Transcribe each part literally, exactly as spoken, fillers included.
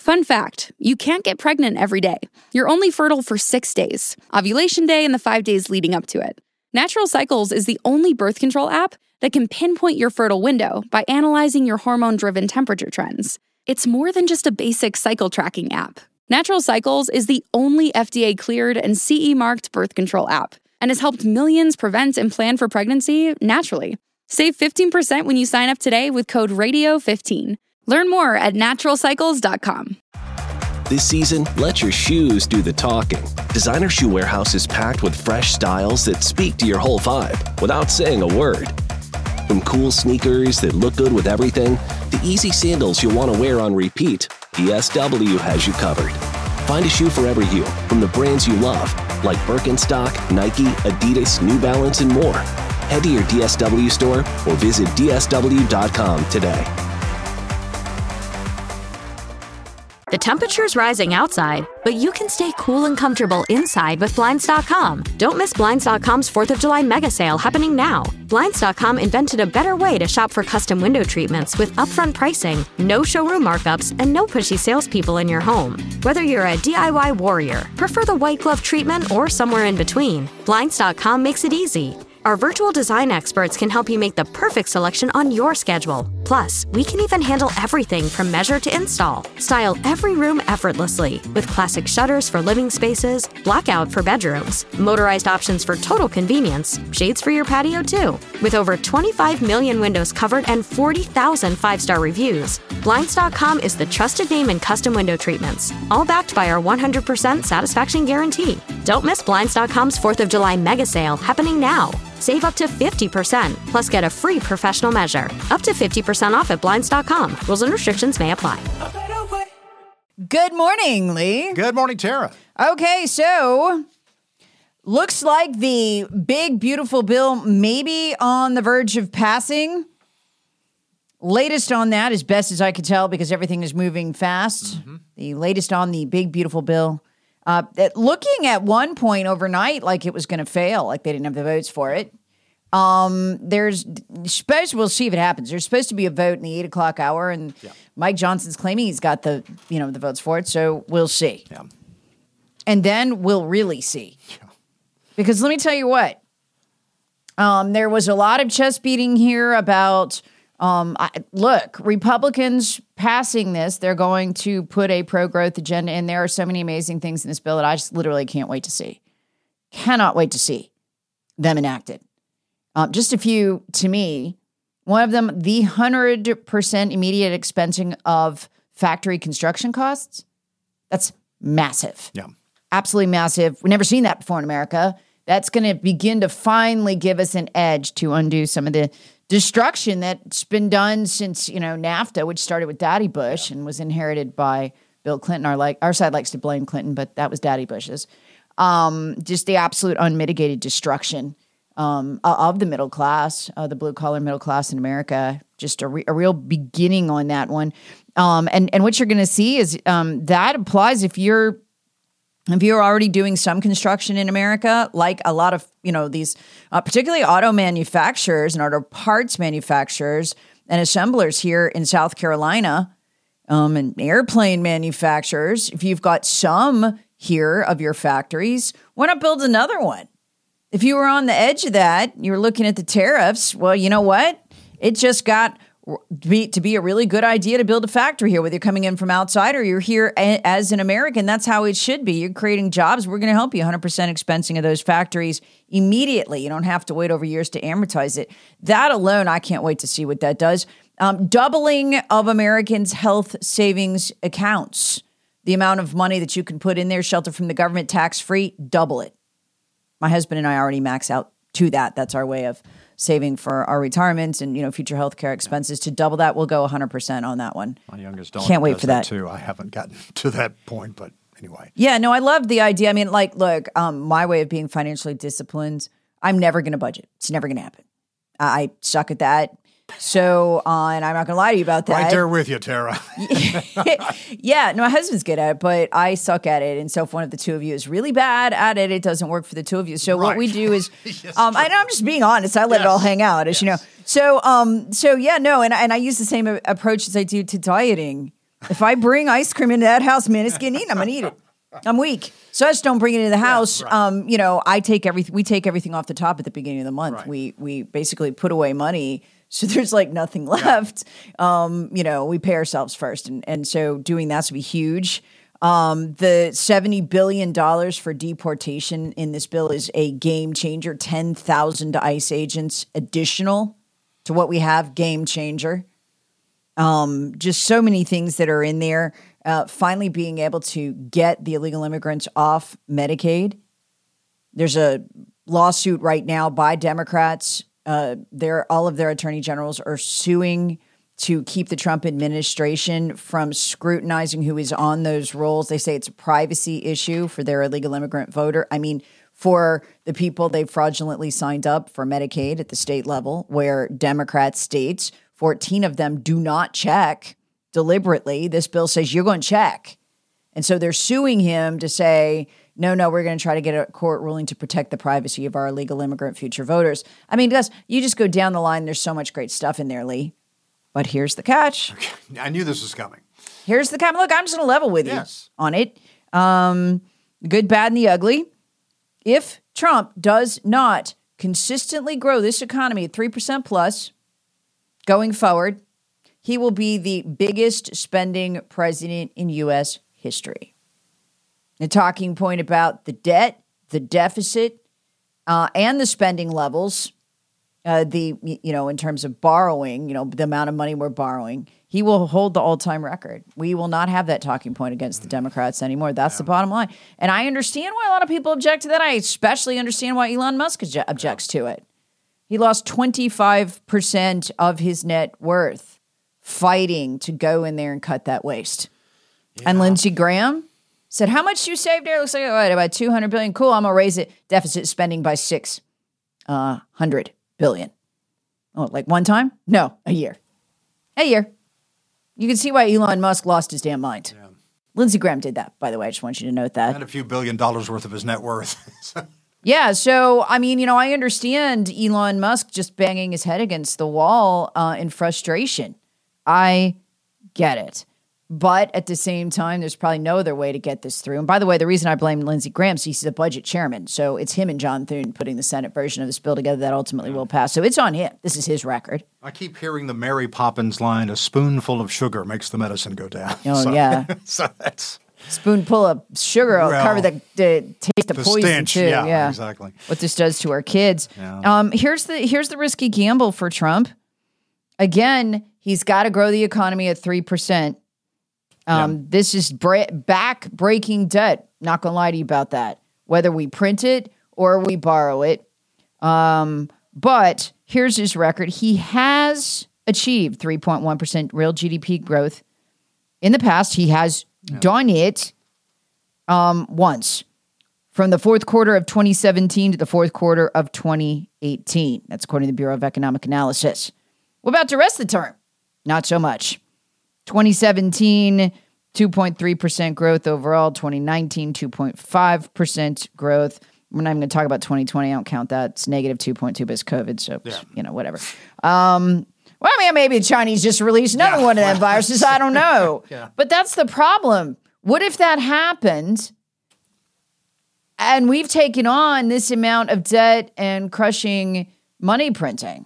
Fun fact, you can't get pregnant every day. You're only fertile for six days, ovulation day and the five days leading up to it. Natural Cycles is the only birth control app that can pinpoint your fertile window by analyzing your hormone-driven temperature trends. It's more than just a basic cycle tracking app. Natural Cycles is the only F D A-cleared and C E-marked birth control app and has helped millions prevent and plan for pregnancy naturally. Save fifteen percent when you sign up today with code radio fifteen. Learn more at natural cycles dot com. This season, let your shoes do the talking. Designer Shoe Warehouse is packed with fresh styles that speak to your whole vibe without saying a word. From cool sneakers that look good with everything, to easy sandals you'll want to wear on repeat, D S W has you covered. Find a shoe for every you from the brands you love, like Birkenstock, Nike, Adidas, New Balance, and more. Head to your D S W store or visit D S W dot com today. The temperature's rising outside, but you can stay cool and comfortable inside with Blinds dot com. Don't miss Blinds dot com's fourth of July mega sale happening now. Blinds dot com invented a better way to shop for custom window treatments with upfront pricing, no showroom markups, and no pushy salespeople in your home. Whether you're a D I Y warrior, prefer the white glove treatment, or somewhere in between, Blinds dot com makes it easy. Our virtual design experts can help you make the perfect selection on your schedule. Plus, we can even handle everything from measure to install. Style every room effortlessly with classic shutters for living spaces, blackout for bedrooms, motorized options for total convenience, shades for your patio too. With over twenty-five million windows covered and forty thousand five-star reviews, Blinds dot com is the trusted name in custom window treatments, all backed by our one hundred percent satisfaction guarantee. Don't miss Blinds dot com's fourth of July mega sale happening now. Save up to fifty percent, plus get a free professional measure. Up to fifty percent off at Blinds dot com. Rules and restrictions may apply. Good morning, Lee. Good morning, Tara. Okay, so looks like the big, beautiful bill may be on the verge of passing. Latest on that, as best as I could tell, because everything is moving fast. Mm-hmm. The latest on the big, beautiful bill. Uh, looking at one point overnight like it was going to fail, like they didn't have the votes for it. Um, there's, suppose we'll see if it happens. There's supposed to be a vote in the eight o'clock hour, and yeah. Mike Johnson's claiming he's got the, you know, the votes for it. So we'll see. Yeah. And then we'll really see. Yeah. Because let me tell you what, um, there was a lot of chest beating here about, um, I, look, Republicans passing this, they're going to put a pro-growth agenda in. There are so many amazing things in this bill that I just literally can't wait to see. Cannot wait to see them enacted. Um, just a few, to me, one of them, the one hundred percent immediate expensing of factory construction costs. That's massive. Yeah. Absolutely massive. We've never seen that before in America. That's going to begin to finally give us an edge to undo some of the destruction that's been done since, you know, NAFTA, which started with Daddy Bush and was inherited by Bill Clinton. Our like our side likes to blame Clinton, but that was Daddy Bush's. Um, just the absolute unmitigated destruction um, of the middle class, uh, the blue collar middle class in America. Just a, re- a real beginning on that one. Um, and and what you're going to see is um, that applies if you're If you're already doing some construction in America, like a lot of, you know, these, uh, particularly auto manufacturers and auto parts manufacturers and assemblers here in South Carolina, um, and airplane manufacturers, if you've got some here of your factories, why not build another one? If you were on the edge of that, you were looking at the tariffs, well, you know what? It just got Be, to be a really good idea to build a factory here, whether you're coming in from outside or you're here a, as an American. That's how it should be. You're creating jobs. We're going to help you one hundred percent expensing of those factories immediately. You don't have to wait over years to amortize it. That alone, I can't wait to see what that does. Um, doubling of Americans' health savings accounts. The amount of money that you can put in there, shelter from the government, tax-free, double it. My husband and I already max out to that. That's our way of saving for our retirement and, you know, future healthcare expenses. To double that, we'll go one hundred percent on that one. My youngest daughter Can't wait does for that. that too. I haven't gotten to that point, but anyway. Yeah, no, I love the idea. I mean, like, look, um, my way of being financially disciplined, I'm never going to budget. It's never going to happen. I, I suck at that. So, uh, and I'm not going to lie to you about that. Right there with you, Tara. Yeah, no, my husband's good at it, but I suck at it. And so if one of the two of you is really bad at it, it doesn't work for the two of you. So right. what we do is, yes, um, I know I'm just being honest. I let yes. it all hang out, as yes. you know. So, um, so yeah, no, and, and I use the same approach as I do to dieting. If I bring ice cream into that house, man, it's getting eaten. I'm going to eat it. I'm weak. So I just don't bring it into the house. Yeah, right. Um, you know, I take everything, we take everything off the top at the beginning of the month. Right. We, we basically put away money. So there's like nothing left. Yeah. Um, you know, we pay ourselves first. And, and so doing that's to be huge. Um, the seventy billion dollars for deportation in this bill is a game changer. ten thousand ICE agents additional to what we have, game changer. Um, just so many things that are in there. Uh, finally being able to get the illegal immigrants off Medicaid. There's a lawsuit right now by Democrats. Uh, their all of their attorney generals are suing to keep the Trump administration from scrutinizing who is on those rolls. They say it's a privacy issue for their illegal immigrant voter. I mean, for the people they fraudulently signed up for Medicaid at the state level, where Democrat states, fourteen of them do not check deliberately. This bill says you're going to check. And so they're suing him to say, no, no, we're going to try to get a court ruling to protect the privacy of our illegal immigrant future voters. I mean, guys, you just go down the line. There's so much great stuff in there, Lee. But here's the catch. Okay. I knew this was coming. Here's the catch. Look, I'm just going to level with you yes. on it. Um, the good, bad, and the ugly. If Trump does not consistently grow this economy at three percent plus going forward, he will be the biggest spending president in U S history. The talking point about the debt, the deficit, uh, and the spending levels, uh, the you know, in terms of borrowing, you know, the amount of money we're borrowing, he will hold the all-time record. We will not have that talking point against the Democrats anymore. That's yeah. the bottom line. And I understand why a lot of people object to that. I especially understand why Elon Musk objects to it. He lost twenty-five percent of his net worth fighting to go in there and cut that waste. Yeah. And Lindsey Graham said, how much you saved there? Looks like what, about two hundred billion dollars. Cool, I'm going to raise it, deficit spending by six hundred billion dollars. Oh, like one time? No, a year. A year. You can see why Elon Musk lost his damn mind. Yeah. Lindsey Graham did that, by the way. I just want you to note that. And a few billion dollars worth of his net worth. Yeah, so, I mean, you know, I understand Elon Musk just banging his head against the wall uh, in frustration. I get it. But at the same time, there's probably no other way to get this through. And by the way, the reason I blame Lindsey Graham is he's the budget chairman. So it's him and John Thune putting the Senate version of this bill together that ultimately will pass. So it's on him. This is his record. I keep hearing the Mary Poppins line, a spoonful of sugar makes the medicine go down. Oh, so, yeah. So that's... Spoonful of sugar will well, cover the, the taste of the poison stench, too. Yeah, yeah, exactly. What this does to our kids. Yeah. Um, here's the here's the risky gamble for Trump. Again, he's got to grow the economy at three percent. Um, yeah. This is bra- back breaking debt. Not gonna lie to you about that. Whether we print it or we borrow it. Um, but here's his record. He has achieved three point one percent real G D P growth in the past. He has Yeah. done it um, once from the fourth quarter of twenty seventeen to the fourth quarter of twenty eighteen. That's according to the Bureau of Economic Analysis. What about the rest of the term? Not so much. twenty seventeen, two point three percent growth overall. twenty nineteen, two point five percent growth. We're not even going to talk about twenty twenty. I don't count that. It's negative two point two, but it's COVID. So, yeah. you know, whatever. Um, Well, I mean, maybe the Chinese just released another yeah, one of them well, viruses. I don't know. yeah. But that's the problem. What if that happened and we've taken on this amount of debt and crushing money printing?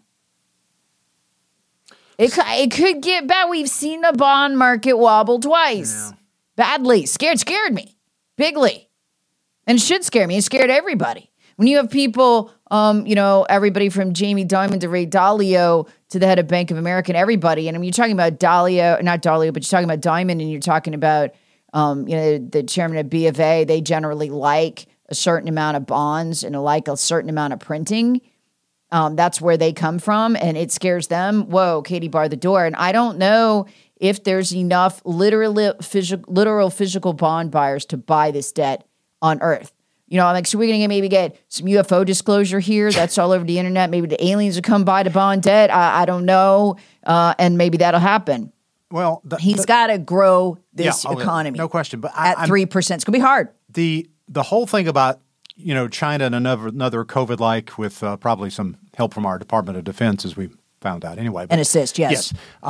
It, it could get bad. We've seen the bond market wobble twice. Yeah. Badly. Scared, scared me. Bigly. And it should scare me. It scared everybody. When you have people, um, you know, everybody from Jamie Dimon to Ray Dalio to the head of Bank of America and everybody, and I mean, you're talking about Dalio, not Dalio, but you're talking about Dimon, and you're talking about, um, you know, the chairman of B of A. They generally like a certain amount of bonds and like a certain amount of printing. Um, that's where they come from, and it scares them. Whoa, Katie barred the door. And I don't know if there's enough literal, physical, literal physical bond buyers to buy this debt on Earth. You know, I'm like, so we're going to maybe get some U F O disclosure here. That's all over the internet. Maybe the aliens will come by to bond debt. I, I don't know. Uh, and maybe that'll happen. Well, the, he's got to grow this yeah, okay, economy. No question. But I, at three percent. It's going to be hard. The the whole thing about, you know, China and another, another COVID-like with uh, probably some help from our Department of Defense, as we found out anyway. But, and assist, yes. Yes. Um,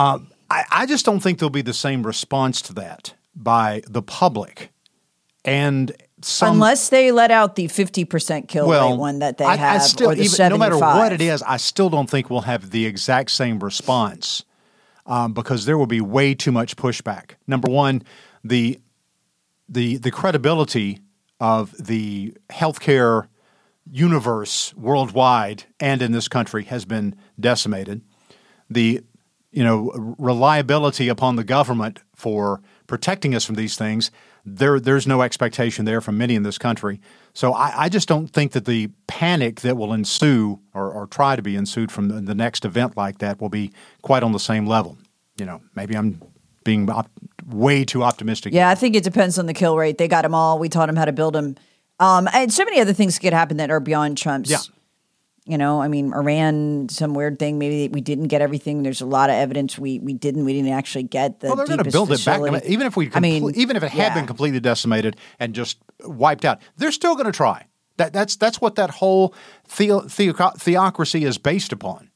I, I just don't think there'll be the same response to that by the public. And some, unless they let out the fifty percent kill well, rate one that they I, have, I still, or the even, seventy-five. no matter what it is, I still don't think we'll have the exact same response um, because there will be way too much pushback. Number one, the the the credibility of the healthcare universe worldwide and in this country has been decimated. The you know reliability upon the government for protecting us from these things, there there's no expectation there from many in this country. So I, I just don't think that the panic that will ensue or, or try to be ensued from the, the next event like that will be quite on the same level. You know, maybe I'm being op- way too optimistic. Yeah, I think it depends on the kill rate. They got them all. We taught them how to build them. Um, and so many other things could happen that are beyond Trump's. Yeah. You know, I mean, Iran, some weird thing. Maybe we didn't get everything. There's a lot of evidence we we didn't. We didn't actually get the. Well, they're going to build facility. it back. Even if we, compl- I mean, even if it had yeah. been completely decimated and just wiped out, they're still going to try. That that's that's what that whole theo- theo- theocracy is based upon.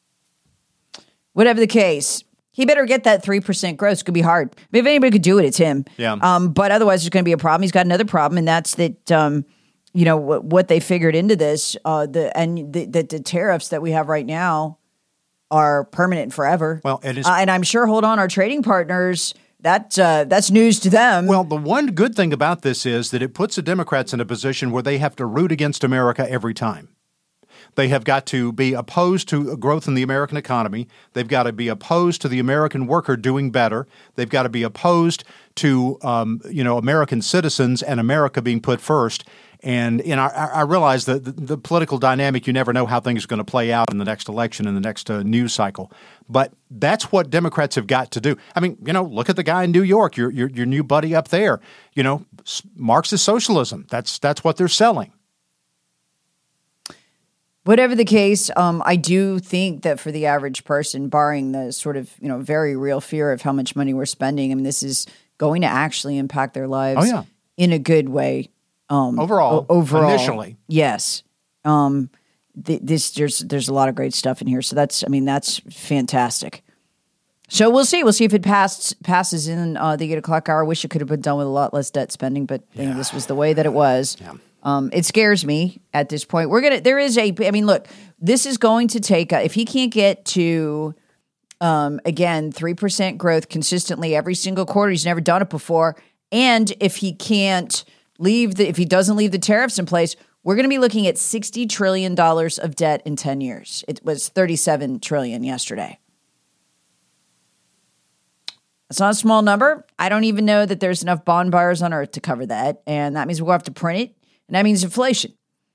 Whatever the case, he better get that three percent growth. It's going to be hard. I mean, if anybody could do it, it's him. Yeah. Um, but otherwise, there's going to be a problem. He's got another problem, and that's that. Um, you know what, what they figured into this, uh, the and the, the, the tariffs that we have right now are permanent and forever. Well, it is, uh, and I'm sure. Hold on, our trading partners. That uh, that's news to them. Well, the one good thing about this is that it puts the Democrats in a position where they have to root against America every time. They have got to be opposed to growth in the American economy. They've got to be opposed to the American worker doing better. They've got to be opposed to um, you know American citizens and America being put first. And you know, I, I realize that the, the political dynamic, you never know how things are going to play out in the next election, in the next uh, news cycle. But that's what Democrats have got to do. I mean, you know, look at the guy in New York, your your, your new buddy up there. You know, Marxist socialism. That's that's what they're selling. Whatever the case, um, I do think that for the average person, barring the sort of you know very real fear of how much money we're spending, I mean, this is going to actually impact their lives oh, yeah. in a good way. Um, overall, o- overall, initially, yes. Um, th- this there's there's a lot of great stuff in here, so that's I mean that's fantastic. So we'll see. We'll see if it passes passes in uh, the eight o'clock hour. I wish it could have been done with a lot less debt spending, but yeah. you know, this was the way that it was. Yeah. Um, it scares me at this point. We're gonna. There is a. I mean, look. This is going to take. A, if he can't get to, um, again, three percent growth consistently every single quarter, he's never done it before. And if he can't leave the, if he doesn't leave the tariffs in place, we're going to be looking at sixty trillion dollars of debt in ten years. It was thirty-seven trillion yesterday. It's not a small number. I don't even know that there's enough bond buyers on earth to cover that. And that means we'll have to print it. And that means inflation.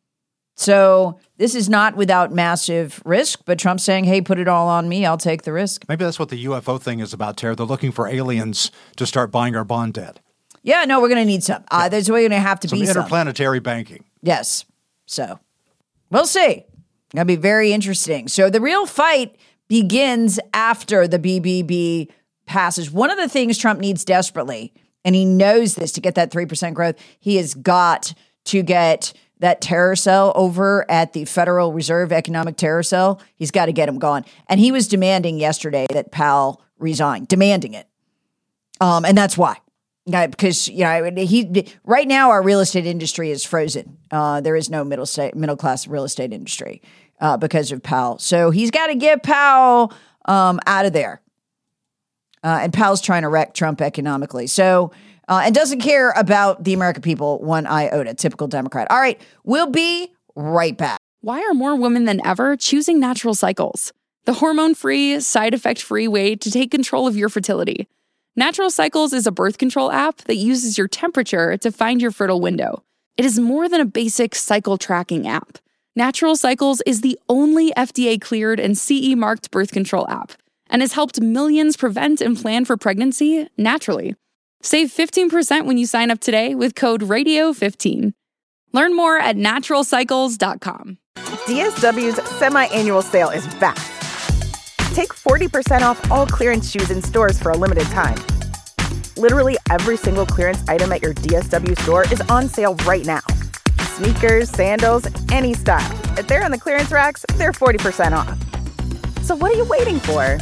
So this is not without massive risk, but Trump's saying, hey, put it all on me. I'll take the risk. Maybe that's what the U F O thing is about, Tara. They're looking for aliens to start buying our bond debt. Yeah, no, we're going to need some. Uh, yeah. There's going to have to some be some. interplanetary banking. Yes. So we'll see. That'll be very interesting. So the real fight begins after the B B B passes. One of the things Trump needs desperately, and he knows this to get that three percent growth, he has got to get that terror cell over at the Federal Reserve Economic Terror Cell. He's got to get him gone. And he was demanding yesterday that Powell resign, demanding it. Um, and that's why. Yeah, because you know he right now our real estate industry is frozen. Uh, there is no middle state, middle class real estate industry uh, because of Powell. So he's got to get Powell um, out of there. Uh, and Powell's trying to wreck Trump economically. So uh, and doesn't care about the American people one iota. Typical Democrat. All right, we'll be right back. Why are more women than ever choosing Natural Cycles, the hormone-free, side-effect-free way to take control of your fertility? Natural Cycles is a birth control app that uses your temperature to find your fertile window. It is more than a basic cycle tracking app. Natural Cycles is the only F D A-cleared and C E-marked birth control app and has helped millions prevent and plan for pregnancy naturally. Save fifteen percent when you sign up today with code radio fifteen. Learn more at natural cycles dot com. D S W's semi-annual sale is back. Take forty percent off all clearance shoes in stores for a limited time. Literally every single clearance item at your D S W store is on sale right now. Sneakers, sandals, any style. If they're on the clearance racks, they're forty percent off. So what are you waiting for? Go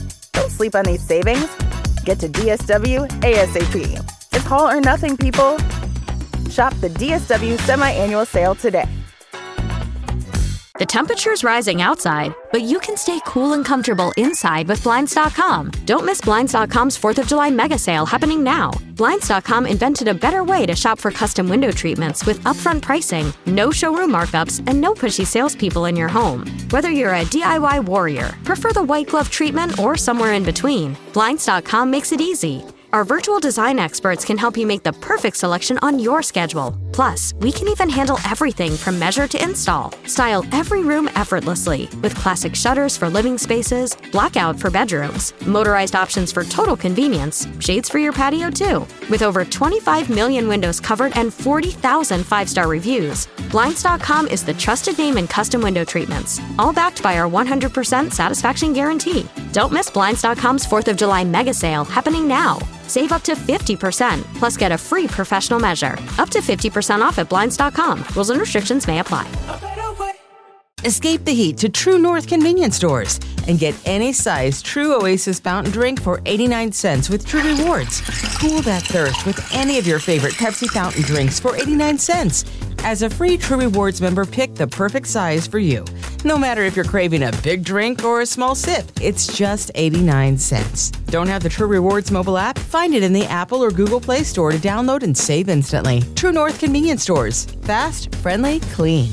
Don't sleep on these savings. Get to D S W ASAP. It's all or nothing, people. Shop the D S W Semi-Annual Sale today. The temperature's rising outside, but you can stay cool and comfortable inside with Blinds dot com. Don't miss Blinds dot com's fourth of July mega sale happening now. Blinds dot com invented a better way to shop for custom window treatments with upfront pricing, no showroom markups, and no pushy salespeople in your home. Whether you're a D I Y warrior, prefer the white glove treatment, or somewhere in between, Blinds dot com makes it easy. Our virtual design experts can help you make the perfect selection on your schedule. Plus, we can even handle everything from measure to install. Style every room effortlessly with classic shutters for living spaces, blackout for bedrooms, motorized options for total convenience, shades for your patio too. With over twenty-five million windows covered and forty thousand five-star reviews, Blinds dot com is the trusted name in custom window treatments, all backed by our one hundred percent satisfaction guarantee. Don't miss Blinds dot com's fourth of July mega sale happening now. Save up to fifty percent, plus get a free professional measure. Up to fifty percent off at Blinds dot com. Rules and restrictions may apply. Escape the heat to True North convenience stores and get any size True Oasis fountain drink for eighty-nine cents with True Rewards. Cool that thirst with any of your favorite Pepsi fountain drinks for eighty-nine cents. As a free True Rewards member, pick the perfect size for you. No matter if you're craving a big drink or a small sip, it's just eighty-nine cents. Don't have the True Rewards mobile app? Find it in the Apple or Google Play Store to download and save instantly. True North convenience stores. Fast, friendly, clean.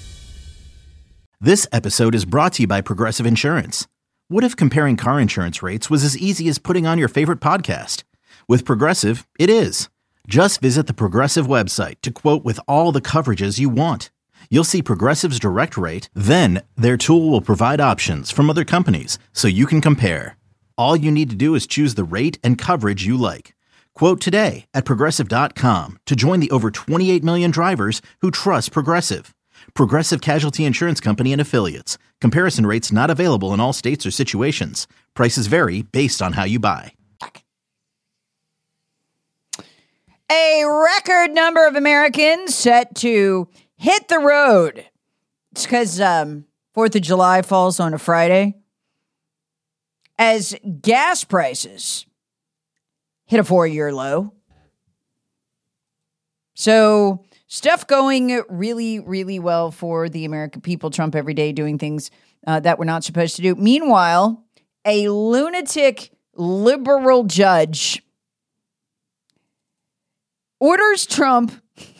This episode is brought to you by Progressive Insurance. What if comparing car insurance rates was as easy as putting on your favorite podcast? With Progressive, it is. Just visit the Progressive website to quote with all the coverages you want. You'll see Progressive's direct rate, then their tool will provide options from other companies so you can compare. All you need to do is choose the rate and coverage you like. Quote today at Progressive dot com to join the over twenty-eight million drivers who trust Progressive. Progressive Casualty Insurance Company and Affiliates. Comparison rates not available in all states or situations. Prices vary based on how you buy. A record number of Americans set to hit the road. It's because um, fourth of July falls on a Friday. As gas prices hit a four-year low. So stuff going really, really well for the American people. Trump every day doing things uh, that we're not supposed to do. Meanwhile, a lunatic liberal judge orders Trump,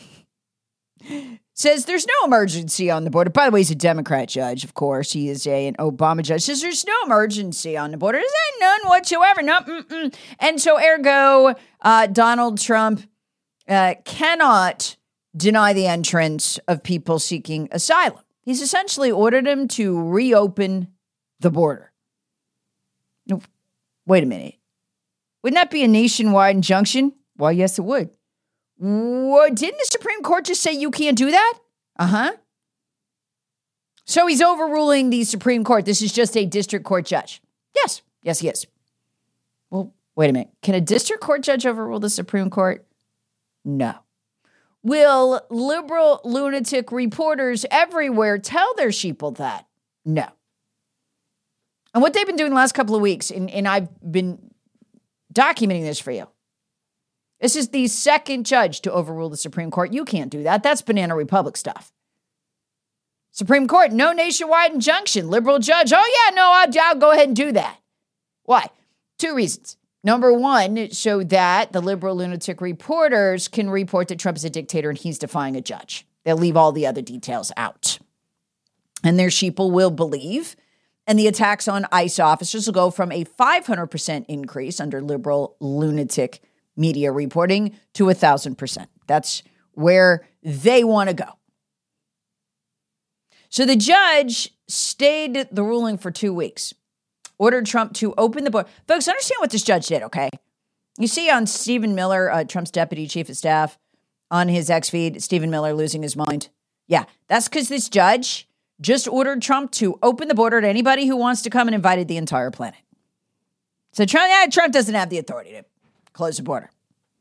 says there's no emergency on the border. By the way, he's a Democrat judge, of course. He is a, an Obama judge. Says there's no emergency on the border. Is there none whatsoever? No. Mm-mm. And so, ergo, uh, Donald Trump uh, cannot deny the entrance of people seeking asylum. He's essentially ordered him to reopen the border. No, wait a minute. Wouldn't that be a nationwide injunction? Why, yes, it would. What, didn't the Supreme Court just say you can't do that? Uh-huh. So he's overruling the Supreme Court. This is just a district court judge. Yes. Yes, he is. Well, wait a minute. Can a district court judge overrule the Supreme Court? No. Will liberal lunatic reporters everywhere tell their sheeple that? No. And what they've been doing the last couple of weeks, and, and I've been documenting this for you, this is the second judge to overrule the Supreme Court. You can't do that. That's Banana Republic stuff. Supreme Court, no nationwide injunction. Liberal judge, oh yeah, no, I'll, I'll go ahead and do that. Why? Two reasons. Number one, so that the liberal lunatic reporters can report that Trump is a dictator and he's defying a judge. They'll leave all the other details out. And their sheeple will believe. And the attacks on ICE officers will go from a five hundred percent increase under liberal lunatic media reporting to a thousand percent. That's where they want to go. So the judge stayed the ruling for two weeks, ordered Trump to open the border. Folks, understand what this judge did, okay? You see on Stephen Miller, uh, Trump's deputy chief of staff, on his X feed, Stephen Miller losing his mind. Yeah, that's because this judge just ordered Trump to open the border to anybody who wants to come and invited the entire planet. So Trump, yeah, Trump doesn't have the authority to close the border.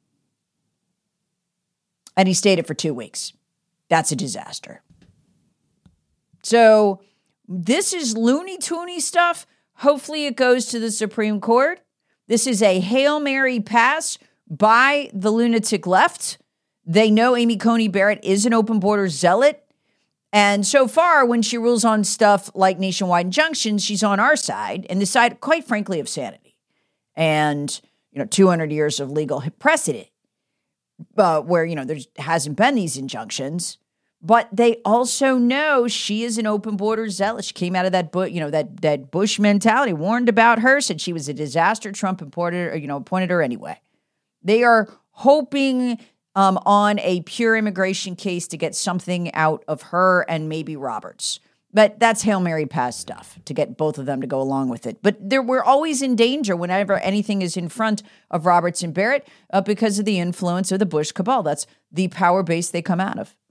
And he stayed it for two weeks. That's a disaster. So this is Looney Toony stuff. Hopefully it goes to the Supreme Court. This is a Hail Mary pass by the lunatic left. They know Amy Coney Barrett is an open border zealot. And so far, when she rules on stuff like nationwide injunctions, she's on our side and the side, quite frankly, of sanity. And, you know, two hundred years of legal precedent uh, where, you know, there hasn't been these injunctions. But they also know she is an open border zealot. She came out of that, you know, that that Bush mentality, warned about her, said she was a disaster. Trump imported, or, you know, appointed her anyway. They are hoping um, on a pure immigration case to get something out of her and maybe Roberts. But that's Hail Mary pass stuff to get both of them to go along with it. But there, we're always in danger whenever anything is in front of Roberts and Barrett uh, because of the influence of the Bush cabal. That's the power base they come out of.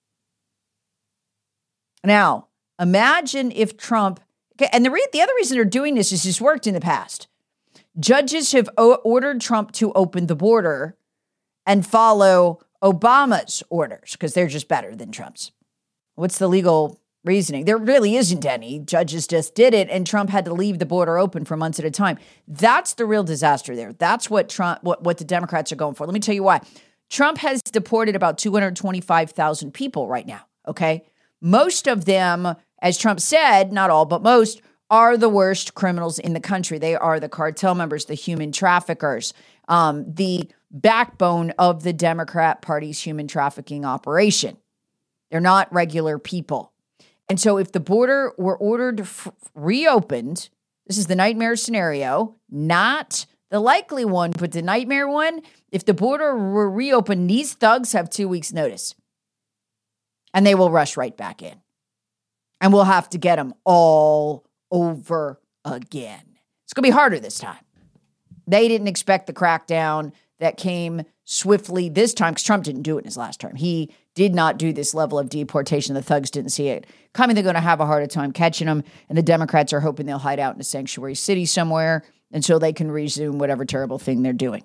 Now, imagine if Trump, okay, and the, re- the other reason they're doing this is this worked in the past. Judges have o- ordered Trump to open the border and follow Obama's orders because they're just better than Trump's. What's the legal reasoning? There really isn't any. Judges just did it, and Trump had to leave the border open for months at a time. That's the real disaster there. That's what Trump, what, what the Democrats are going for. Let me tell you why. Trump has deported about two hundred twenty-five thousand people right now, okay? Most of them, as Trump said, not all, but most, are the worst criminals in the country. They are the cartel members, the human traffickers, um, the backbone of the Democrat Party's human trafficking operation. They're not regular people. And so if the border were ordered f- reopened, this is the nightmare scenario, not the likely one, but the nightmare one. If the border were reopened, these thugs have two weeks' notice. And they will rush right back in. And we'll have to get them all over again. It's going to be harder this time. They didn't expect the crackdown that came swiftly this time because Trump didn't do it in his last term. He did not do this level of deportation. The thugs didn't see it coming. They're going to have a harder time catching them. And the Democrats are hoping they'll hide out in a sanctuary city somewhere until they can resume whatever terrible thing they're doing.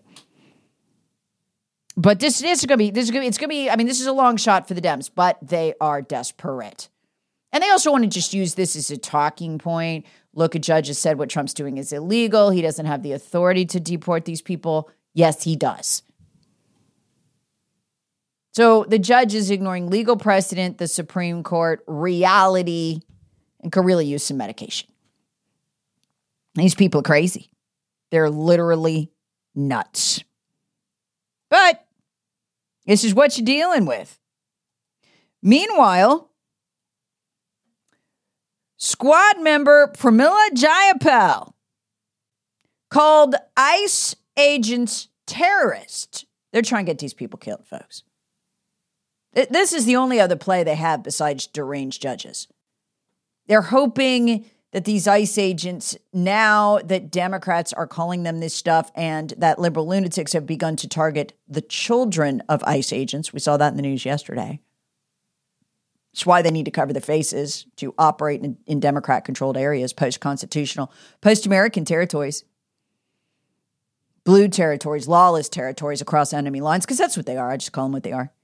But this, this is going to be, this is going to be, it's going to be, I mean, this is a long shot for the Dems, but they are desperate. And they also want to just use this as a talking point. Look, a judge has said what Trump's doing is illegal. He doesn't have the authority to deport these people. Yes, he does. So the judge is ignoring legal precedent, the Supreme Court, reality, and could really use some medication. These people are crazy. They're literally nuts. But this is what you're dealing with. Meanwhile, squad member Pramila Jayapal called ICE agents terrorists. They're trying to get these people killed, folks. This is the only other play they have besides deranged judges. They're hoping that these ICE agents, now that Democrats are calling them this stuff and that liberal lunatics have begun to target the children of ICE agents. We saw that in the news yesterday. It's why they need to cover their faces to operate in, in Democrat-controlled areas, post-constitutional, post-American territories, blue territories, lawless territories across enemy lines, because that's what they are. I just call them what they are.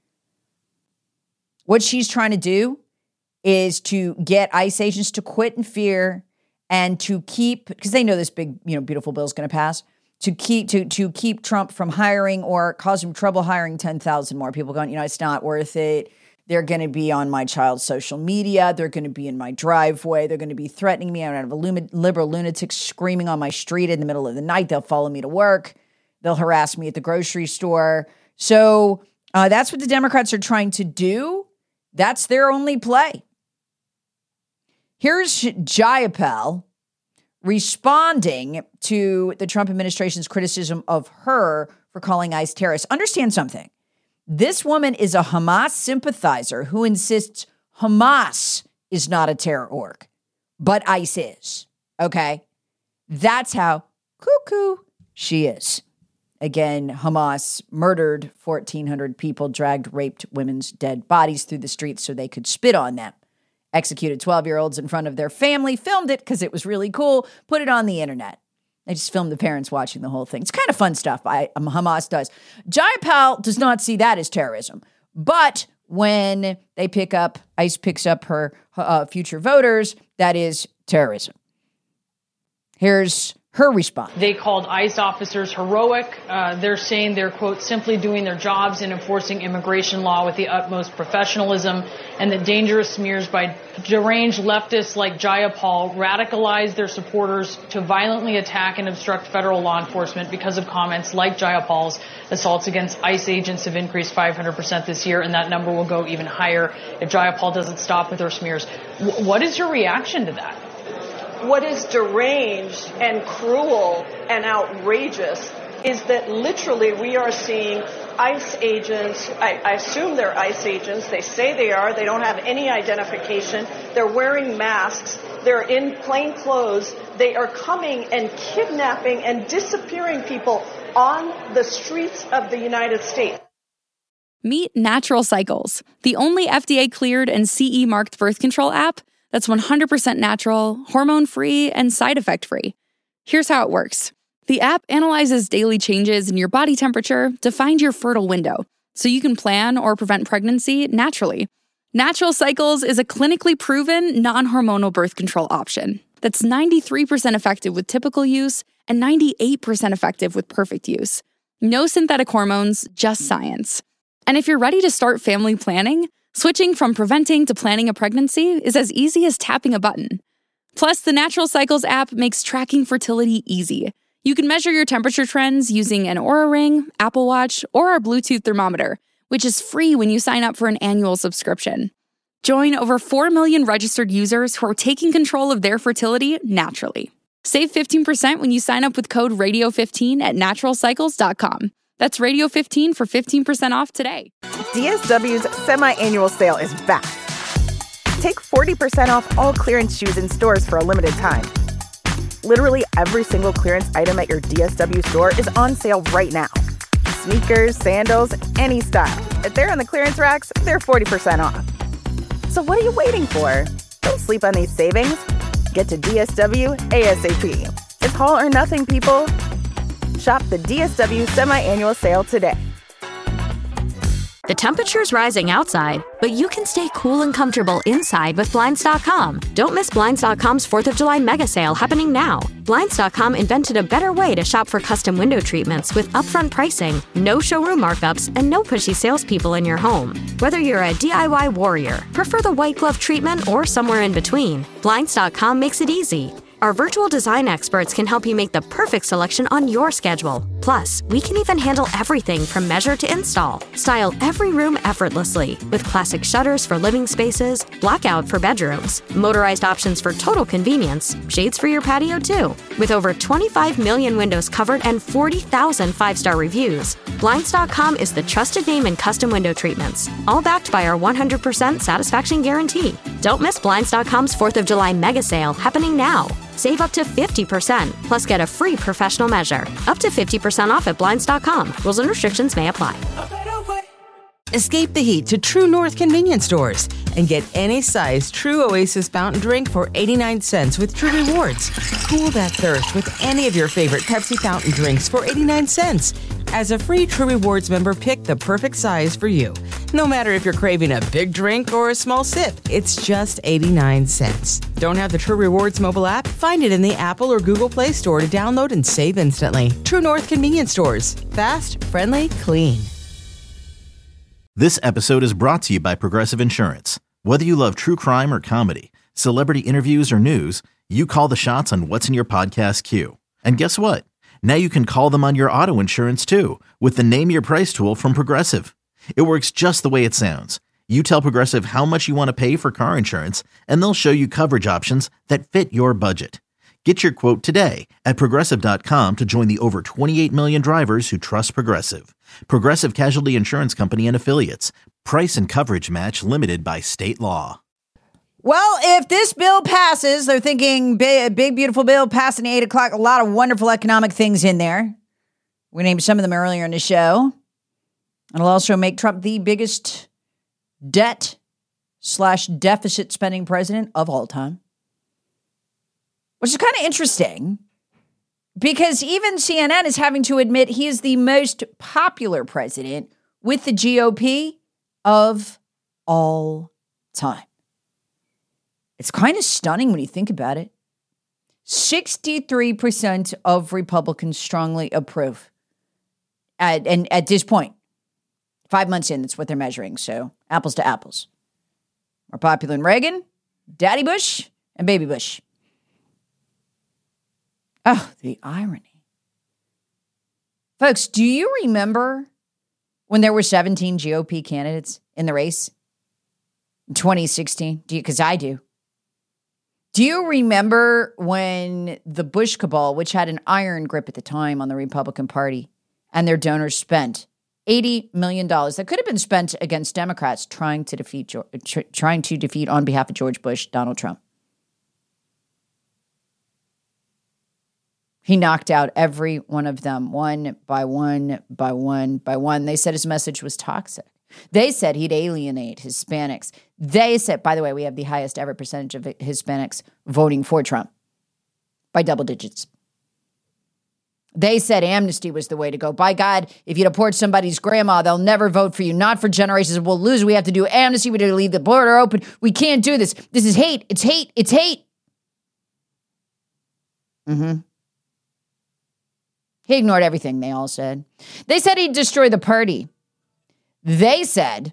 What she's trying to do is to get ICE agents to quit in fear and to keep, because they know this big, you know, beautiful bill is going to pass, to keep to to keep Trump from hiring or cause him trouble hiring ten thousand more people going, you know, it's not worth it. They're going to be on my child's social media. They're going to be in my driveway. They're going to be threatening me. I'm going to have a liberal lunatic screaming on my street in the middle of the night. They'll follow me to work. They'll harass me at the grocery store. So uh, that's what the Democrats are trying to do. That's their only play. Here's Jayapal responding to the Trump administration's criticism of her for calling ICE terrorists. Understand something. This woman is a Hamas sympathizer who insists Hamas is not a terror org, but ICE is. Okay? That's how cuckoo she is. Again, Hamas murdered fourteen hundred people, dragged, raped women's dead bodies through the streets so they could spit on them, executed twelve-year-olds in front of their family, filmed it because it was really cool, put it on the internet. They just filmed the parents watching the whole thing. It's kind of fun stuff. I, um, Hamas does. Jayapal does not see that as terrorism. But when they pick up, ICE picks up her uh, future voters, that is terrorism. Here's her response. They called ICE officers heroic. Uh, they're saying they're, quote, simply doing their jobs and enforcing immigration law with the utmost professionalism, and that dangerous smears by deranged leftists like Jayapal radicalize their supporters to violently attack and obstruct federal law enforcement because of comments like Jayapal's. Assaults against ICE agents have increased five hundred percent this year, and that number will go even higher if Jayapal doesn't stop with her smears. W- what is your reaction to that? What is deranged and cruel and outrageous is that literally we are seeing ICE agents, I, I assume they're ICE agents, they say they are, they don't have any identification, they're wearing masks, they're in plain clothes, they are coming and kidnapping and disappearing people on the streets of the United States. Meet Natural Cycles, the only F D A-cleared and C E-marked birth control app that's one hundred percent natural, hormone-free, and side effect-free. Here's how it works. The app analyzes daily changes in your body temperature to find your fertile window, so you can plan or prevent pregnancy naturally. Natural Cycles is a clinically proven, non-hormonal birth control option that's ninety-three percent effective with typical use and ninety-eight percent effective with perfect use. No synthetic hormones, just science. And if you're ready to start family planning, switching from preventing to planning a pregnancy is as easy as tapping a button. Plus, the Natural Cycles app makes tracking fertility easy. You can measure your temperature trends using an Oura Ring, Apple Watch, or our Bluetooth thermometer, which is free when you sign up for an annual subscription. Join over four million registered users who are taking control of their fertility naturally. Save fifteen percent when you sign up with code radio fifteen at natural cycles dot com. That's radio fifteen for fifteen percent off today. D S W's semi-annual sale is back. Take forty percent off all clearance shoes in stores for a limited time. Literally every single clearance item at your D S W store is on sale right now. Sneakers, sandals, any style. If they're on the clearance racks, they're forty percent off. So what are you waiting for? Don't sleep on these savings. Get to D S W ASAP. It's all or nothing, people. Shop the D S W semi-annual sale today. The temperature's rising outside, but you can stay cool and comfortable inside with Blinds dot com. Don't miss Blinds dot com's fourth of July mega sale happening now. Blinds dot com invented a better way to shop for custom window treatments with upfront pricing, no showroom markups, and no pushy salespeople in your home. Whether you're a D I Y warrior, prefer the white glove treatment, or somewhere in between, Blinds dot com makes it easy. Our virtual design experts can help you make the perfect selection on your schedule. Plus, we can even handle everything from measure to install. Style every room effortlessly with classic shutters for living spaces, blackout for bedrooms, motorized options for total convenience, shades for your patio too. With over twenty-five million windows covered and forty thousand five-star reviews, Blinds dot com is the trusted name in custom window treatments, all backed by our one hundred percent satisfaction guarantee. Don't miss Blinds dot com's fourth of July mega sale happening now. Save up to fifty percent, plus get a free professional measure. Up to fifty percent off at Blinds dot com. Rules and restrictions may apply. Escape the heat to True North convenience stores and get any size True Oasis fountain drink for eighty-nine cents with True Rewards. Cool that thirst with any of your favorite Pepsi fountain drinks for eighty-nine cents. As a free True Rewards member, pick the perfect size for you. No matter if you're craving a big drink or a small sip, it's just eighty-nine cents. Don't have the True Rewards mobile app? Find it in the Apple or Google Play Store to download and save instantly. True North convenience stores. Fast, friendly, clean. This episode is brought to you by Progressive Insurance. Whether you love true crime or comedy, celebrity interviews or news, you call the shots on what's in your podcast queue. And guess what? Now you can call them on your auto insurance too with the Name Your Price tool from Progressive. It works just the way it sounds. You tell Progressive how much you want to pay for car insurance, and they'll show you coverage options that fit your budget. Get your quote today at Progressive dot com to join the over twenty-eight million drivers who trust Progressive. Progressive Casualty Insurance Company and Affiliates. Price and coverage match limited by state law. Well, if this bill passes, they're thinking big, big beautiful bill passing at eight o'clock. A lot of wonderful economic things in there. We named some of them earlier in the show. It'll also make Trump the biggest debt slash deficit spending president of all time. Which is kind of interesting because even C N N is having to admit he is the most popular president with the G O P of all time. It's kind of stunning when you think about it. sixty-three percent of Republicans strongly approve. At, and at this point, five months in, that's what they're measuring. So apples to apples. More popular than Reagan, Daddy Bush, and Baby Bush. Oh, the irony. Folks, do you remember when there were seventeen G O P candidates in the race in twenty sixteen? Do you? Because I do. Do you remember when the Bush cabal, which had an iron grip at the time on the Republican Party, and their donors spent eighty million dollars that could have been spent against Democrats trying to defeat, trying to defeat on behalf of George Bush, Donald Trump? He knocked out every one of them, one by one, by one, by one. They said his message was toxic. They said he'd alienate Hispanics. They said, by the way, we have the highest ever percentage of Hispanics voting for Trump by double digits. They said amnesty was the way to go. By God, if you deport somebody's grandma, they'll never vote for you. Not for generations. We'll lose. We have to do amnesty. We have to leave the border open. We can't do this. This is hate. It's hate. It's hate. Mm-hmm. He ignored everything they all said. They said he'd destroy the party. They said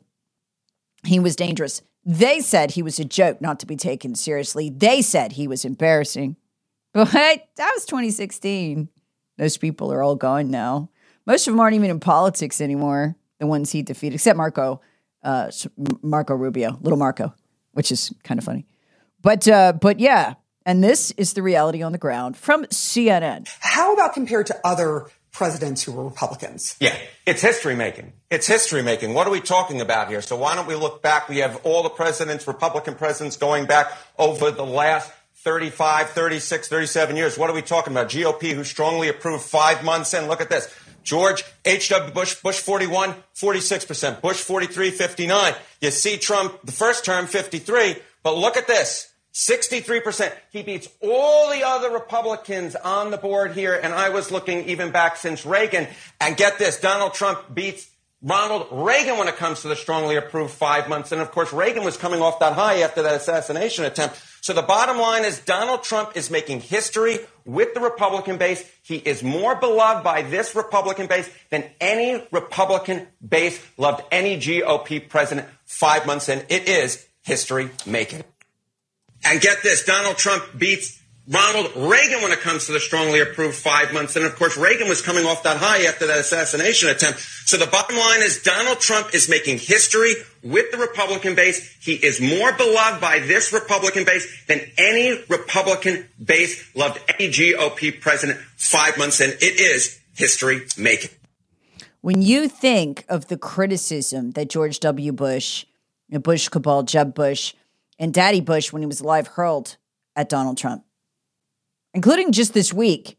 he was dangerous. They said he was a joke not to be taken seriously. They said he was embarrassing. But that was twenty sixteen. Those people are all gone now. Most of them aren't even in politics anymore, the ones he defeated, except Marco, uh, Marco Rubio, little Marco, which is kind of funny. But, uh, but yeah. And this is the reality on the ground from C N N. How about compared to other presidents who were Republicans? Yeah, it's history making. It's history making. What are we talking about here? So why don't we look back? We have all the presidents, Republican presidents, going back over the last thirty-five, thirty-six, thirty-seven years. What are we talking about? G O P, who strongly approved five months in. Look at this. George H W. Bush, Bush forty-one, forty-six percent. Bush forty-three, fifty-nine. You see Trump, the first term, fifty-three. But look at this. sixty-three percent. He beats all the other Republicans on the board here. And I was looking even back since Reagan. And get this, Donald Trump beats Ronald Reagan when it comes to the strongly approved five months. And of course, Reagan was coming off that high after that assassination attempt. So the bottom line is Donald Trump is making history with the Republican base. He is more beloved by this Republican base than any Republican base loved any G O P president five months in. It is history making. And get this, Donald Trump beats Ronald Reagan when it comes to the strongly approved five months. And of course, Reagan was coming off that high after that assassination attempt. So the bottom line is Donald Trump is making history with the Republican base. He is more beloved by this Republican base than any Republican base loved any G O P president five months in. It is history making. When you think of the criticism that George W. Bush, Bush cabal, Jeb Bush, and Daddy Bush, when he was alive, hurled at Donald Trump, including just this week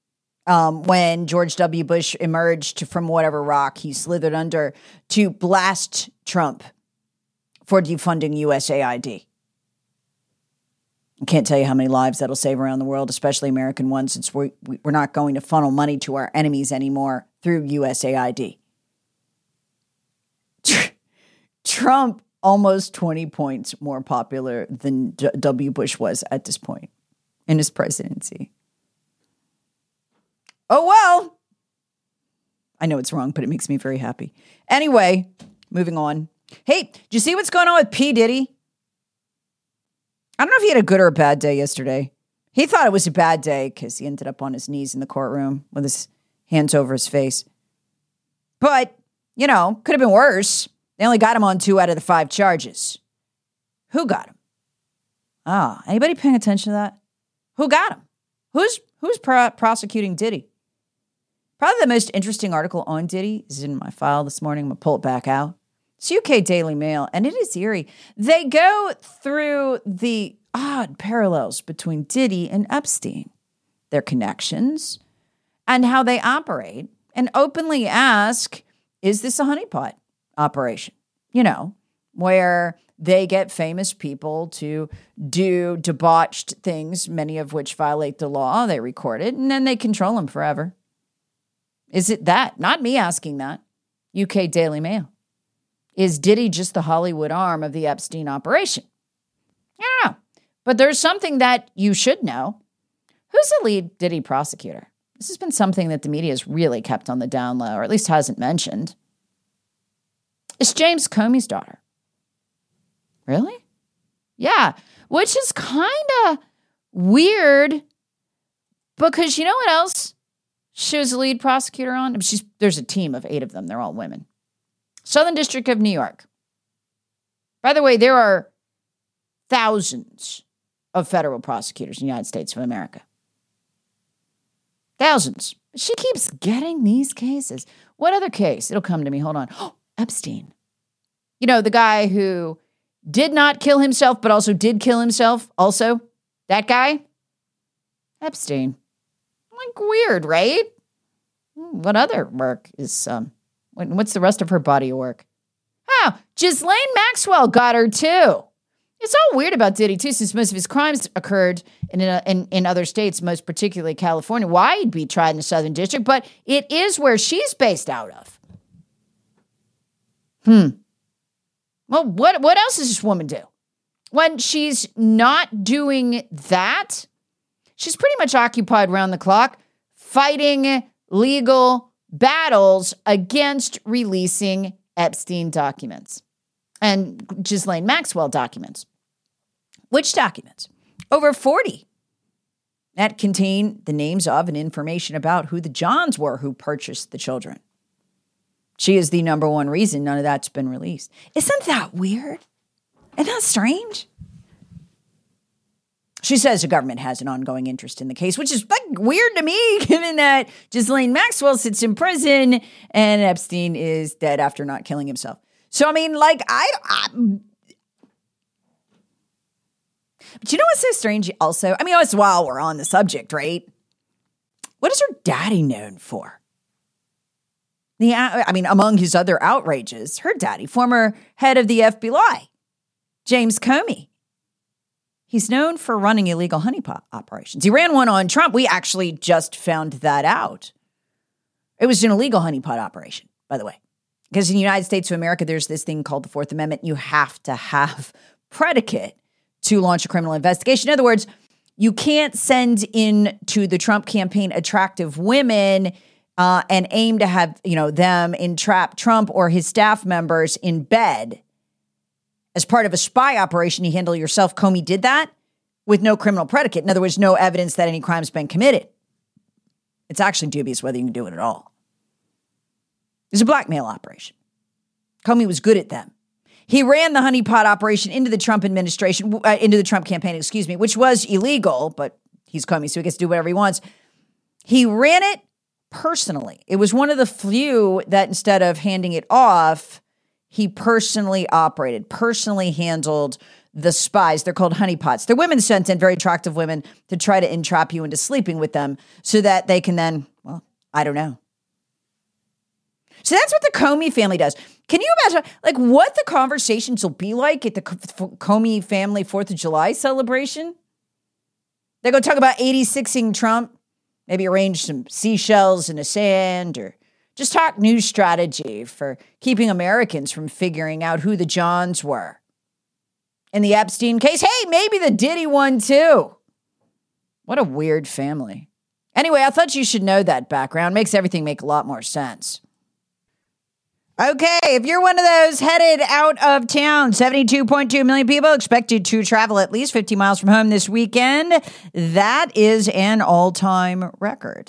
um, when George W. Bush emerged from whatever rock he slithered under to blast Trump for defunding U S A I D. I can't tell you how many lives that'll save around the world, especially American ones, since we, we're not going to funnel money to our enemies anymore through U S A I D. Trump almost twenty points more popular than W. Bush was at this point in his presidency. Oh, well. I know it's wrong, but it makes me very happy. Anyway, moving on. Hey, did you see what's going on with P. Diddy? I don't know if he had a good or a bad day yesterday. He thought it was a bad day because he ended up on his knees in the courtroom with his hands over his face. But, you know, could have been worse. They only got him on two out of the five charges. Who got him? Ah, oh, anybody paying attention to that? Who got him? Who's who's pro- prosecuting Diddy? Probably the most interesting article on Diddy is in my file this morning. I'm going to pull it back out. It's U K Daily Mail, and it is eerie. They go through the odd parallels between Diddy and Epstein, their connections, and how they operate, and openly ask, is this a honeypot operation? You know, where they get famous people to do debauched things, many of which violate the law. They record it, and then they control them forever. Is it that? Not me asking that. U K Daily Mail. Is Diddy just the Hollywood arm of the Epstein operation? I don't know. But there's something that you should know. Who's the lead Diddy prosecutor? This has been something that the media has really kept on the down low, or at least hasn't mentioned. It's James Comey's daughter. Really? Yeah, which is kind of weird because you know what else she was the lead prosecutor on? I mean, she's, there's a team of eight of them. They're all women. Southern District of New York. By the way, there are thousands of federal prosecutors in the United States of America. Thousands. She keeps getting these cases. What other case? It'll come to me. Hold on. Oh, Epstein. You know, the guy who did not kill himself, but also did kill himself. Also, that guy. Epstein. Like, weird, right? What other work is, um, what's the rest of her body of work? Oh, Ghislaine Maxwell got her too. It's all weird about Diddy, too, since most of his crimes occurred in, in in other states, most particularly California. Why he'd be tried in the Southern District, but it is where she's based out of. Hmm. Well, what, what else does this woman do? When she's not doing that, she's pretty much occupied around the clock fighting legal battles against releasing Epstein documents and Ghislaine Maxwell documents. Which documents? Over forty that contain the names of and information about who the Johns were who purchased the children. She is the number one reason none of that's been released. Isn't that weird? Isn't that strange? She says the government has an ongoing interest in the case, which is like weird to me, given that Ghislaine Maxwell sits in prison and Epstein is dead after not killing himself. So, I mean, like, I, I but you know what's so strange also? I mean, it's while we're on the subject, right? What is her daddy known for? The, I mean, among his other outrages, her daddy, former head of the F B I, James Comey. He's known for running illegal honeypot operations. He ran one on Trump. We actually just found that out. It was an illegal honeypot operation, by the way. Because in the United States of America, there's this thing called the Fourth Amendment. You have to have predicate to launch a criminal investigation. In other words, you can't send in to the Trump campaign attractive women uh, and aim to have, you know, them entrap Trump or his staff members in bed. As part of a spy operation, you handle yourself. Comey did that with no criminal predicate. In other words, no evidence that any crime's been committed. It's actually dubious whether you can do it at all. It's a blackmail operation. Comey was good at them. He ran the honeypot operation into the Trump administration, uh, into the Trump campaign, excuse me, which was illegal, but he's Comey, so he gets to do whatever he wants. He ran it personally. It was one of the few that instead of handing it off, he personally operated, personally handled the spies. They're called honeypots. They're women sent in, very attractive women, to try to entrap you into sleeping with them so that they can then, well, I don't know. So that's what the Comey family does. Can you imagine, like, what the conversations will be like at the Comey family fourth of July celebration? They go talk about eighty-sixing Trump, maybe arrange some seashells in the sand, or just talk news strategy for keeping Americans from figuring out who the Johns were. In the Epstein case, hey, maybe the Diddy one too. What a weird family. Anyway, I thought you should know that background. Makes everything make a lot more sense. Okay, if you're one of those headed out of town, seventy-two point two million people expected to travel at least fifty miles from home this weekend. That is an all-time record.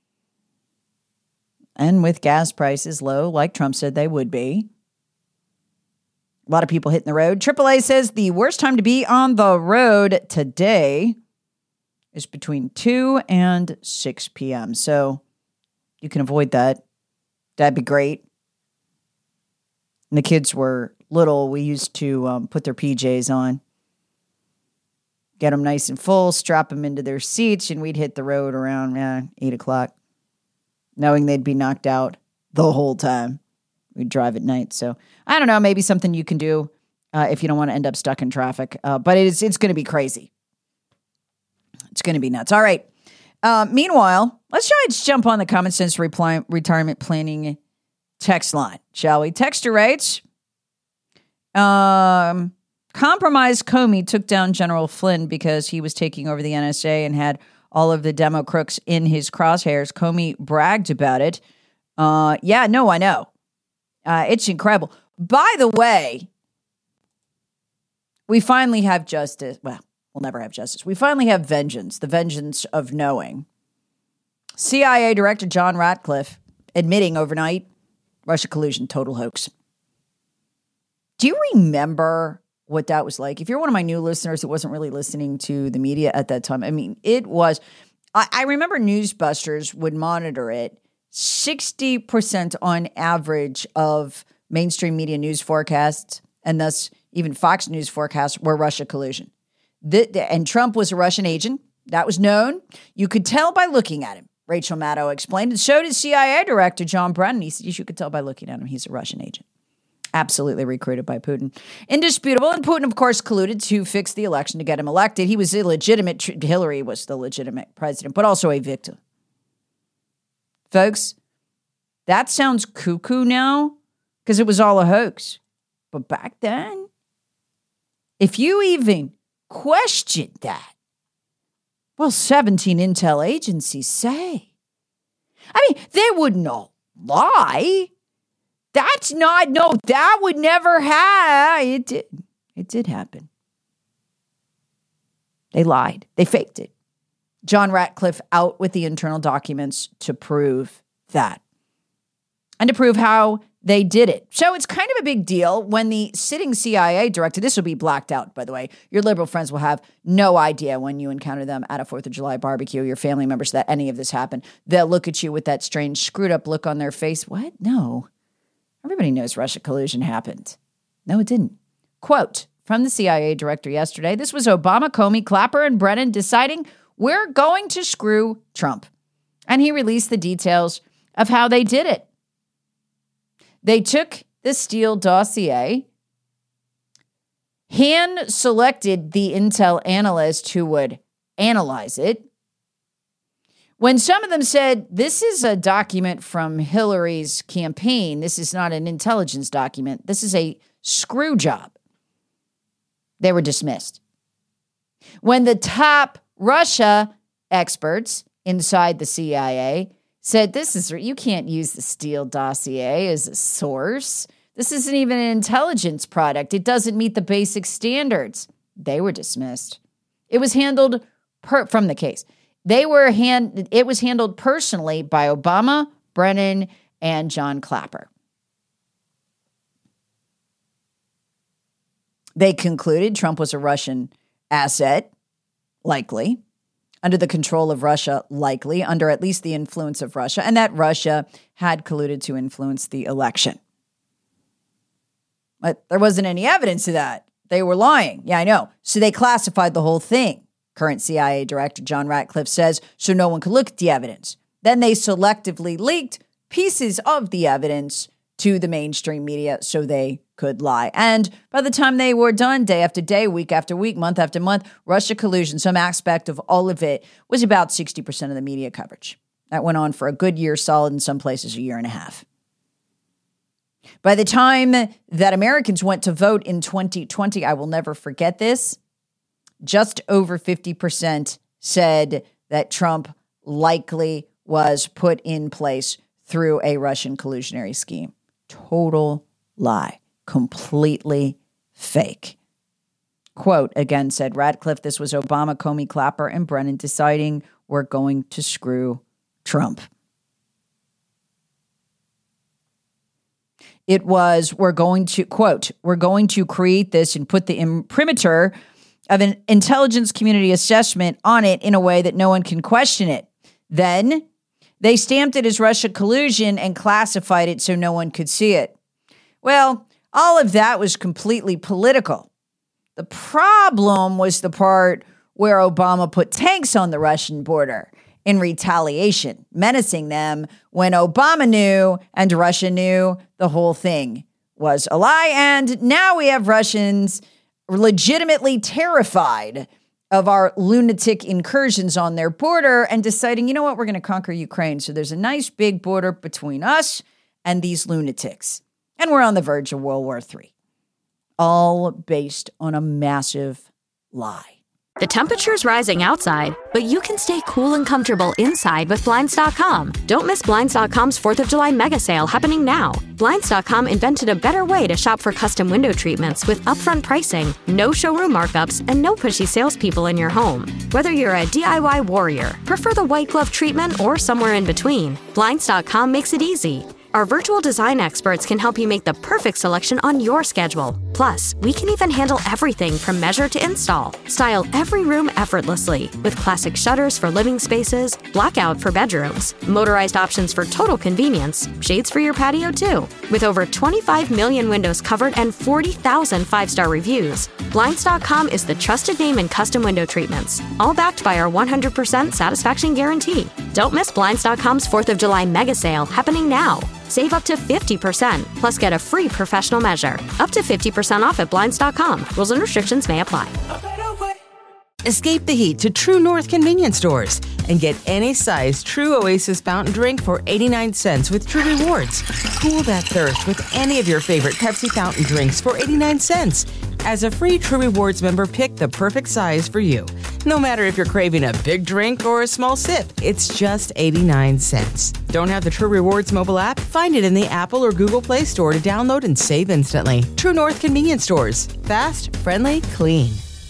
And with gas prices low, like Trump said they would be, a lot of people hitting the road. triple A says the worst time to be on the road today is between two and six p.m. So you can avoid that. That'd be great. When the kids were little, we used to um, put their P Js on, get them nice and full, strap them into their seats, and we'd hit the road around eh, eight o'clock, knowing they'd be knocked out the whole time. We'd drive at night. So I don't know, maybe something you can do uh, if you don't want to end up stuck in traffic. Uh, but it's, it's going to be crazy. It's going to be nuts. All right. Uh, meanwhile, let's try to jump on the Common Sense reply, Retirement Planning text line, shall we? Texter writes, um, compromised Comey took down General Flynn because he was taking over the N S A and had all of the Demo crooks in his crosshairs. Comey bragged about it. Uh, yeah, no, I know. Uh, it's incredible. By the way, we finally have justice. Well, we'll never have justice. We finally have vengeance, the vengeance of knowing. C I A Director John Ratcliffe admitting overnight Russia collusion, total hoax. Do you remember what that was like? If you're one of my new listeners who wasn't really listening to the media at that time, I mean, it was, I, I remember Newsbusters would monitor it. sixty percent on average of mainstream media news forecasts, and thus even Fox News forecasts, were Russia collusion. The, the, and Trump was a Russian agent. That was known. You could tell by looking at him, Rachel Maddow explained. And so did C I A Director John Brennan. He said, you could tell by looking at him, he's a Russian agent. Absolutely recruited by Putin. Indisputable. And Putin, of course, colluded to fix the election to get him elected. He was illegitimate. Hillary was the legitimate president, but also a victim. Folks, that sounds cuckoo now because it was all a hoax. But back then, if you even questioned that, well, seventeen intel agencies say. I mean, they would not lie. That's not, no, that would never happen. It did. It did happen. They lied. They faked it. John Ratcliffe out with the internal documents to prove that. And to prove how they did it. So it's kind of a big deal when the sitting C I A director, this will be blacked out, by the way. Your liberal friends will have no idea when you encounter them at a fourth of July barbecue, your family members, that any of this happened. They'll look at you with that strange screwed up look on their face. What? No. Everybody knows Russia collusion happened. No, it didn't. Quote from the C I A director yesterday, this was Obama, Comey, Clapper, and Brennan deciding we're going to screw Trump. And he released the details of how they did it. They took the Steele dossier, hand-selected the intel analyst who would analyze it. When some of them said, this is a document from Hillary's campaign, this is not an intelligence document, this is a screw job, they were dismissed. When the top Russia experts inside the C I A said, this is, you can't use the Steele dossier as a source. This isn't even an intelligence product. It doesn't meet the basic standards. They were dismissed. It was handled per, from the case. They were hand. It was handled personally by Obama, Brennan, and John Clapper. They concluded Trump was a Russian asset, likely, under the control of Russia, likely, under at least the influence of Russia, and that Russia had colluded to influence the election. But there wasn't any evidence of that. They were lying. Yeah, I know. So they classified the whole thing. Current C I A Director John Ratcliffe says, so no one could look at the evidence. Then they selectively leaked pieces of the evidence to the mainstream media so they could lie. And by the time they were done, day after day, week after week, month after month, Russia collusion, some aspect of all of it, was about sixty percent of the media coverage. That went on for a good year solid, in some places a year and a half. By the time that Americans went to vote in twenty twenty, I will never forget this, just over fifty percent said that Trump likely was put in place through a Russian collusionary scheme. Total lie. Completely fake. Quote, again, said Ratcliffe, this was Obama, Comey, Clapper, and Brennan deciding we're going to screw Trump. It was, we're going to, quote, we're going to create this and put the imprimatur of an intelligence community assessment on it in a way that no one can question it. Then they stamped it as Russia collusion and classified it so no one could see it. Well, all of that was completely political. The problem was the part where Obama put tanks on the Russian border in retaliation, menacing them when Obama knew and Russia knew the whole thing was a lie. And now we have Russians legitimately terrified of our lunatic incursions on their border and deciding, you know what, we're going to conquer Ukraine. So there's a nice big border between us and these lunatics. And we're on the verge of World War Three. All based on a massive lie. The temperature's rising outside, but you can stay cool and comfortable inside with Blinds dot com. Don't miss Blinds dot com's fourth of July mega sale happening now. Blinds dot com invented a better way to shop for custom window treatments with upfront pricing, no showroom markups, and no pushy salespeople in your home. Whether you're a D I Y warrior, prefer the white glove treatment, or somewhere in between, Blinds dot com makes it easy. Our virtual design experts can help you make the perfect selection on your schedule. Plus, we can even handle everything from measure to install. Style every room effortlessly with classic shutters for living spaces, blackout for bedrooms, motorized options for total convenience, shades for your patio too. With over twenty-five million windows covered and forty thousand five-star reviews, Blinds dot com is the trusted name in custom window treatments, all backed by our one hundred percent satisfaction guarantee. Don't miss Blinds dot com's fourth of July mega sale happening now. Save up to fifty percent, plus get a free professional measure. Up to fifty percent off at Blinds dot com. Rules and restrictions may apply. Escape the heat to True North convenience stores and get any size True Oasis fountain drink for eighty-nine cents with True Rewards. Cool that thirst with any of your favorite Pepsi fountain drinks for eighty-nine cents. As a free True Rewards member, pick the perfect size for you. No matter if you're craving a big drink or a small sip, it's just eighty-nine cents. Don't have the True Rewards mobile app? Find it in the Apple or Google Play Store to download and save instantly. True North convenience stores. Fast, friendly, clean.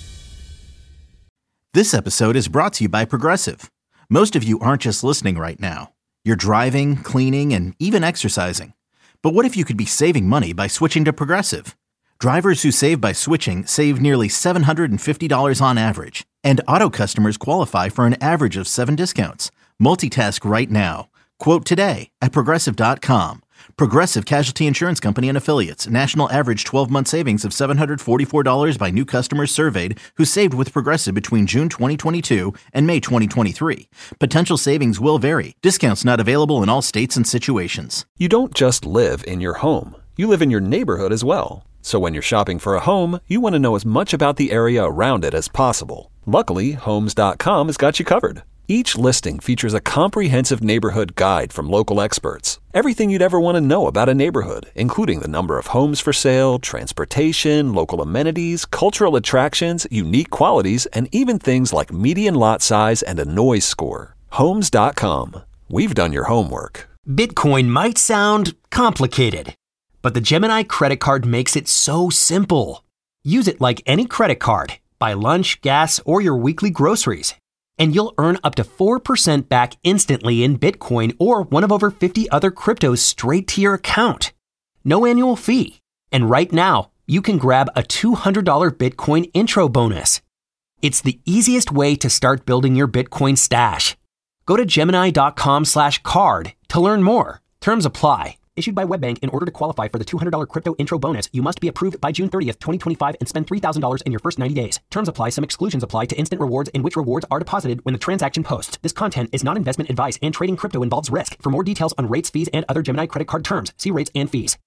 This episode is brought to you by Progressive. Most of you aren't just listening right now. You're driving, cleaning, and even exercising. But what if you could be saving money by switching to Progressive? Drivers who save by switching save nearly seven hundred fifty dollars on average. And auto customers qualify for an average of seven discounts. Multitask right now. Quote today at Progressive dot com. Progressive Casualty Insurance Company and Affiliates. National average twelve-month savings of seven hundred forty-four dollars by new customers surveyed who saved with Progressive between June twenty twenty-two and May twenty twenty-three. Potential savings will vary. Discounts not available in all states and situations. You don't just live in your home. You live in your neighborhood as well. So when you're shopping for a home, you want to know as much about the area around it as possible. Luckily, Homes dot com has got you covered. Each listing features a comprehensive neighborhood guide from local experts. Everything you'd ever want to know about a neighborhood, including the number of homes for sale, transportation, local amenities, cultural attractions, unique qualities, and even things like median lot size and a noise score. Homes dot com. We've done your homework. Bitcoin might sound complicated, but the Gemini credit card makes it so simple. Use it like any credit card. Buy lunch, gas, or your weekly groceries, and you'll earn up to four percent back instantly in Bitcoin or one of over fifty other cryptos straight to your account. No annual fee. And right now, you can grab a two hundred dollars Bitcoin intro bonus. It's the easiest way to start building your Bitcoin stash. Go to Gemini dot com slash card to learn more. Terms apply. Issued by WebBank. In order to qualify for the two hundred dollars crypto intro bonus, you must be approved by June thirtieth, twenty twenty-five and spend three thousand dollars in your first ninety days. Terms apply. Some exclusions apply to instant rewards in which rewards are deposited when the transaction posts. This content is not investment advice and trading crypto involves risk. For more details on rates, fees, and other Gemini credit card terms, see rates and fees.